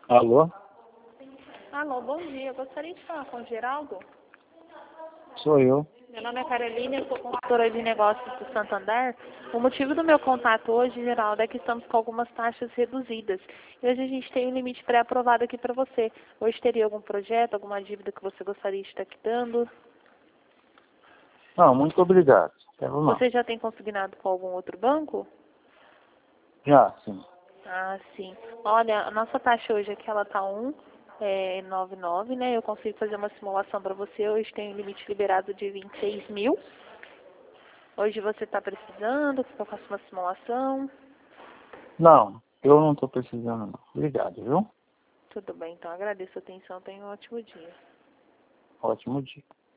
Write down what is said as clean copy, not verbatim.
Alô? Alô, bom dia. Eu gostaria de falar com o Geraldo. Sou eu. Meu nome é Carolina, eu sou consultora de negócios do Santander. O motivo do meu contato hoje, Geraldo, é que estamos com algumas taxas reduzidas. E hoje a gente tem um limite pré-aprovado aqui para você. Hoje teria algum projeto, alguma dívida que você gostaria de estar quitando? Não, muito obrigado. Vamos lá. Você já tem consignado com algum outro banco? Já, sim. Ah, sim. Olha, a nossa taxa hoje aqui, ela tá 1,99, né? Eu consigo fazer uma simulação para você. Hoje tem um limite liberado de 26 mil. Hoje você está precisando que eu faça uma simulação? Não, eu não estou precisando não. Obrigado, viu? Tudo bem, então agradeço a atenção. Tenha um ótimo dia. Ótimo dia.